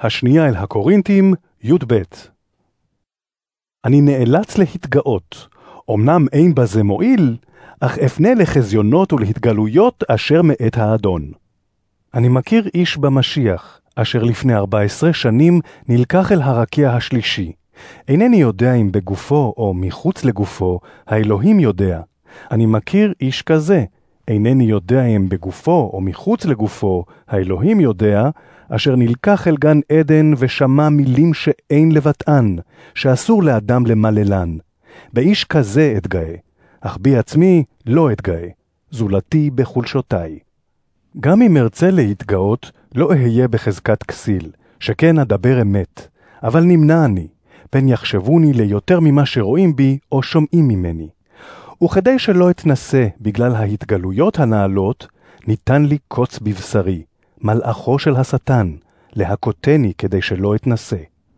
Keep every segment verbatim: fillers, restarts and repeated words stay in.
השנייה אל הקורינתים, י"ב. אני נאלץ להתגאות, אמנם אין בזה מועיל, אך אפנה לחזיונות ולהתגלויות אשר מאת האדון. אני מכיר איש במשיח, אשר לפני ארבע עשרה שנים נלקח אל הרקיע השלישי. אינני יודע אם בגופו או מחוץ לגופו, האלוהים יודע. אני מכיר איש כזה, אינני יודע אם בגופו או מחוץ לגופו, האלוהים יודע, אשר נלקח אל גן עדן ושמע מילים שאין לבטאן, שאסור לאדם למללן. באיש כזה אתגאה, אך בי עצמי לא אתגאה, זולתי בחולשותיי. גם אם ארצה להתגאות, לא אהיה בחזקת כסיל, שכן אדבר אמת, אבל נמנע אני, פן יחשבוני ליותר ממה שרואים בי או שומעים ממני. וכדי שלא אתנסה בגלל ההתגלויות הנעלות, ניתן לי קוץ בבשרי, מלאכו של השטן, להכותני כדי שלא אתנסה.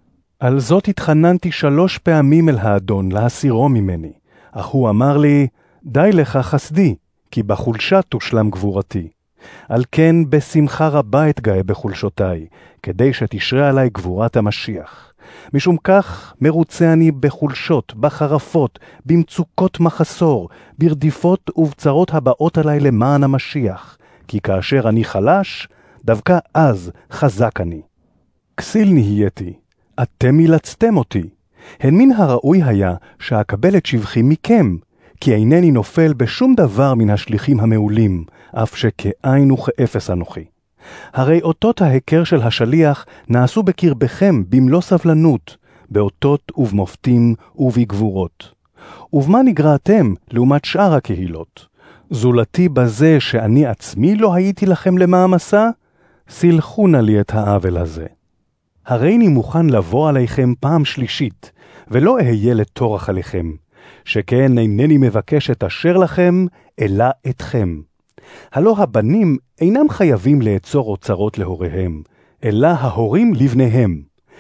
על זאת התחננתי שלוש פעמים אל האדון להסירו ממני, אך הוא אמר לי, די לך חסדי, כי בחולשה תושלם גבורתי. על כן בשמחה רבה אתגאה בחולשותיי, כדי שתשרה עלי גבורת המשיח. משום כך מרוצה אני בחולשות, בחרפות, במצוקות מחסור, ברדיפות ובצרות הבאות עלי למען המשיח, כי כאשר אני חלש, דווקא אז חזק אני. כסיל נהייתי, אתם מילצתם אותי. הן מן הראוי היה שאקבל את שבחי מכם, כי אינני נופל בשום דבר מן השליחים המעולים, אף שכאין וכאפס אנוכי. הרי אותות ההיכר של השליח נעשו בקרבכם במלוא סבלנות, באותות ובמופתים ובגבורות. ובמה נגרעתם לעומת שאר הקהילות? זולתי בזה שאני עצמי לא הייתי לכם למאמסה? סלחו נא לי את העוול הזה. הרי אני מוכן לבוא עליכם פעם שלישית, ולא אהיה לטורח עליכם, שכן אינני מבקש את אשר לכם, אלא אתכם. הלא הבנים אינם חייבים לעצור אוצרות להוריהם, אלא ההורים לבניהם.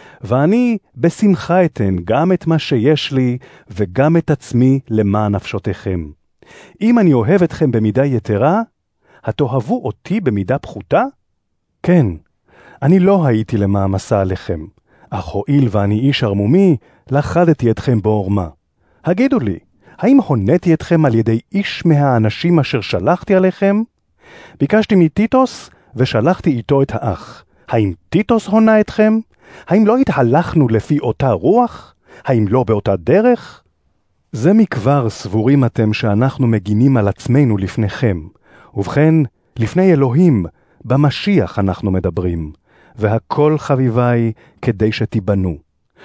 ואני בשמחה אתן גם את מה שיש לי, וגם את עצמי למען נפשותיכם. אם אני אוהב אתכם במידה יתרה, התאהבו אותי במידה פחותה? כן, אני לא הייתי למאמסה עליכם, אך הואיל ואני איש ערמומי, לחדתי אתכם בעורמה. הגידו לי, האם הונאתי אתכם על ידי איש מהאנשים אשר שלחתי עליכם? ביקשתי מטיטוס ושלחתי איתו את האח. האם טיטוס הונה אתכם? האם לא התהלכנו לפי אותה רוח? האם לא באותה דרך? זה מכבר סבורים אתם שאנחנו מגינים על עצמנו לפניכם. ובכן, לפני אלוהים, במשיח אנחנו מדברים, והכל חביבי כדי שתיבנו.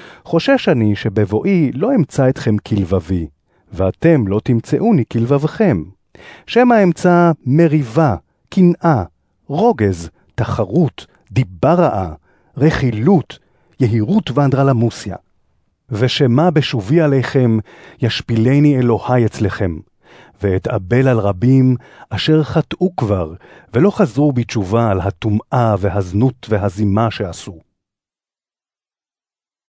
חושש אני שבבואי לא אמצא אתכם כלבבי, ואתם לא תמצאוני כלבבכם. שמא אמצא מריבה, קנאה, רוגז, תחרות, דיבה רעה, רכילות, יהירות ואנדרלמוסיה. ושמה בשובי עליכם ישפילני אלוהי אצלכם, ואתאבל על רבים אשר חטאו כבר, ולא חזרו בתשובה על הטומאה והזנות והזימה שעשו.